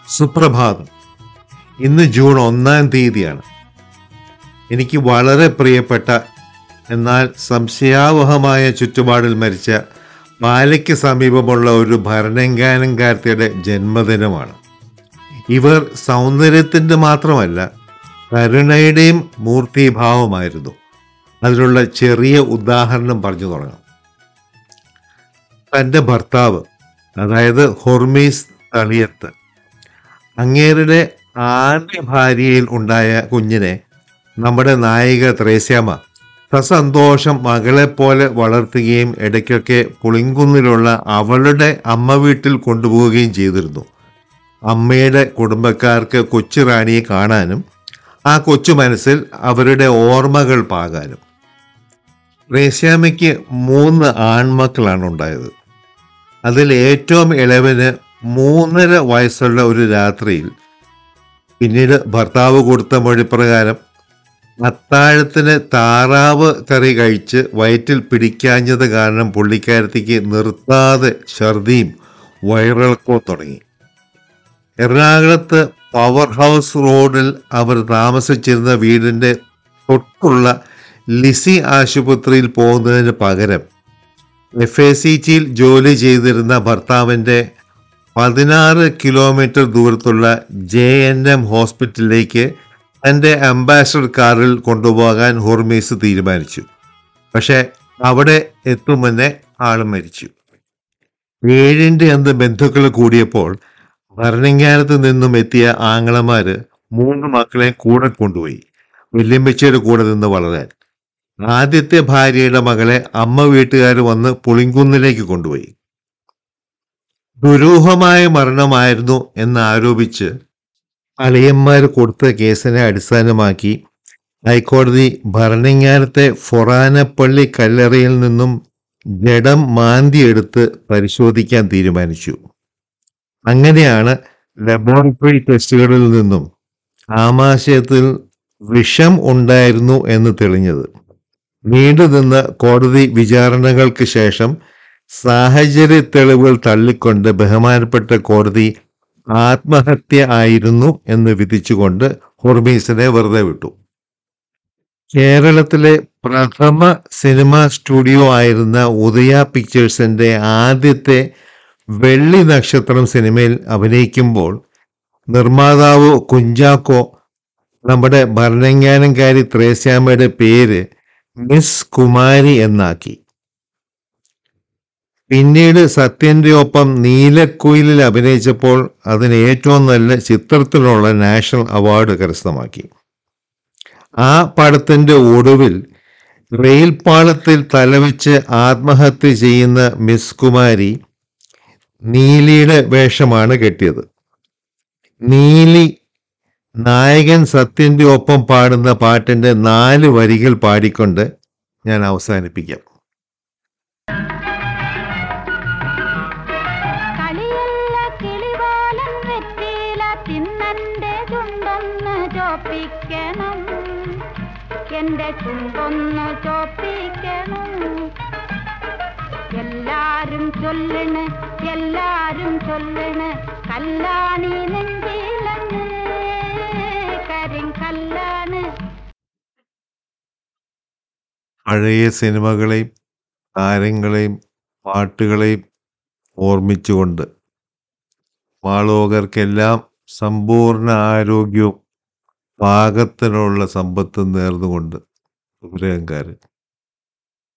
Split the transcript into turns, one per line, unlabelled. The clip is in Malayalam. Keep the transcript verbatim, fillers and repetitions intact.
സുപ്രഭാതം. ഇന്ന് ജൂൺ ഒന്നാം തീയതിയാണ്. എനിക്ക് വളരെ പ്രിയപ്പെട്ട എന്നാൽ സംശയാവഹമായ ചുറ്റുപാടിൽ മരിച്ച പാലയ്ക്ക് സമീപമുള്ള ഒരു ഭരണങ്കാനംകാർത്തിയുടെ ജന്മദിനമാണ്. ഇവർ സൗന്ദര്യത്തിൻ്റെ മാത്രമല്ല കരുണയുടെയും മൂർത്തിഭാവമായിരുന്നു. അതിനുള്ള ചെറിയ ഉദാഹരണം പറഞ്ഞു തുടങ്ങാം. തൻ്റെ ഭർത്താവ്, അതായത് ഹൊർമീസ് തളിയത്ത്, അങ്ങേരുടെ ആദ്യ ഭാര്യയിൽ ഉണ്ടായ കുഞ്ഞിനെ നമ്മുടെ നായിക ത്രേസ്യാമ്മ സസന്തോഷം മകളെപ്പോലെ വളർത്തുകയും ഇടയ്ക്കൊക്കെ പുളിങ്കുന്നിലുള്ള അവളുടെ അമ്മ വീട്ടിൽ കൊണ്ടുപോവുകയും ചെയ്തിരുന്നു. അമ്മയുടെ കുടുംബക്കാർക്ക് കൊച്ചു റാണിയെ കാണാനും ആ കൊച്ചു മനസ്സിൽ അവരുടെ ഓർമ്മകൾ പാകാനും. ത്രേസ്യാമ്മയ്ക്ക് മൂന്ന് ആൺമക്കളാണ് ഉണ്ടായത്. അതിൽ ഏറ്റവും ഇളവന് മൂന്നര വയസ്സുള്ള ഒരു രാത്രിയിൽ, പിന്നീട് ഭർത്താവ് കൊടുത്ത മൊഴിപ്രകാരം അത്താഴത്തിന് താറാവ് കറി കഴിച്ച് വയറ്റിൽ പിടിക്കാഞ്ഞത് കാരണം പുള്ളിക്കാരത്തിക്ക് നിർത്താതെ ഛർദിയും വയറിളക്കവും തുടങ്ങി. എറണാകുളത്ത് പവർ ഹൗസ് റോഡിൽ അവർ താമസിച്ചിരുന്ന വീടിൻ്റെ തൊട്ടുള്ള ലിസി ആശുപത്രിയിൽ പോകുന്നതിന് പകരം എഫ് എ സി ടിയിൽ ജോലി ചെയ്തിരുന്ന ഭർത്താവിൻ്റെ പതിനാറ് കിലോമീറ്റർ ദൂരത്തുള്ള ജെ എൻ എം ഹോസ്പിറ്റലിലേക്ക് തൻ്റെ അംബാസഡർ കാറിൽ കൊണ്ടുപോകാൻ ഹൊർമീസ് തീരുമാനിച്ചു. പക്ഷെ അവിടെ എത്തും മുന്നേ ആൾ മരിച്ചു. ഏഴിൻ്റെ അന്ന് ബന്ധുക്കൾ കൂടിയപ്പോൾ ഭരണങ്ങാനത്ത് നിന്നും എത്തിയ ആങ്ങളമാര് മൂന്ന് മക്കളെ കൂടെ കൊണ്ടുപോയി വല്യമ്മച്ചിയുടെ കൂടെ നിന്ന് വളരാൻ. ആദ്യത്തെ ഭാര്യയുടെ മകളെ അമ്മ വീട്ടുകാർ വന്ന് പുളിങ്കുന്നിലേക്ക് കൊണ്ടുപോയി. ദുരൂഹമായ മരണമായിരുന്നു എന്നാരോപിച്ച് അളിയന്മാർ കൊടുത്ത കേസിനെ അടിസ്ഥാനമാക്കി ഹൈക്കോടതി ഭരണങ്ങാനത്തെ ഫൊറാനപ്പള്ളി കല്ലറയിൽ നിന്നും ജഡം മാന്തിയെടുത്ത് പരിശോധിക്കാൻ തീരുമാനിച്ചു. അങ്ങനെയാണ് ലബോറട്ടറി ടെസ്റ്റുകളിൽ നിന്നും ആമാശയത്തിൽ വിഷം ഉണ്ടായിരുന്നു എന്ന് തെളിഞ്ഞത്. നീണ്ടുനിന്ന കോടതി വിചാരണകൾക്ക് ശേഷം സാഹചര്യ തെളിവുകൾ തള്ളിക്കൊണ്ട് ബഹുമാനപ്പെട്ട കോടതി ആത്മഹത്യ ആയിരുന്നു എന്ന് വിധിച്ചുകൊണ്ട് ഹൊർമീസിനെ വെറുതെ വിട്ടു. കേരളത്തിലെ പ്രഥമ സിനിമാ സ്റ്റുഡിയോ ആയിരുന്ന ഉദയ പിക്ചേഴ്സിൻ്റെ ആദ്യത്തെ വെള്ളി നക്ഷത്രം സിനിമയിൽ അഭിനയിക്കുമ്പോൾ നിർമ്മാതാവ് കുഞ്ചാക്കോ നമ്മുടെ ഭരണങ്ങാനംകാരി ത്രേസ്യാമ്മയുടെ പേര് മിസ് കുമാരി എന്നാക്കി. പിന്നീട് സത്യൻ്റെ ഒപ്പം നീലക്കുയിലിൽ അഭിനയിച്ചപ്പോൾ അതിന് ഏറ്റവും നല്ല ചിത്രത്തിനുള്ള നാഷണൽ അവാർഡ് കരസ്ഥമാക്കി. ആ പടത്തിൻ്റെ ഒടുവിൽ റെയിൽ പാളത്തിൽ തലവെച്ച് ആത്മഹത്യ ചെയ്യുന്ന മിസ് കുമാരി നീലിയുടെ വേഷമാണ് കെട്ടിയത്. നീലി നായകൻ സത്യൻ്റെ ഒപ്പം പാടുന്ന പാട്ടിൻ്റെ നാല് വരികൾ പാടിക്കൊണ്ട് ഞാൻ അവസാനിപ്പിക്കാം.
എല്ലാരും ചൊല്ലണ് എല്ലാരും ചൊല്ലണ് കല്ലാണി നെഞ്ചിലങ്ങ് കരിങ്കല്ലാണ്.
പഴയ സിനിമകളെയും താരങ്ങളെയും പാട്ടുകളെയും ഓർമ്മിച്ചുകൊണ്ട് മാളോകർക്കെല്ലാം സമ്പൂർണ്ണ ആരോഗ്യവും പാകത്തിനുള്ള സമ്പത്തും നേർന്നുകൊണ്ട് ഉപരഹങ്കാരൻ.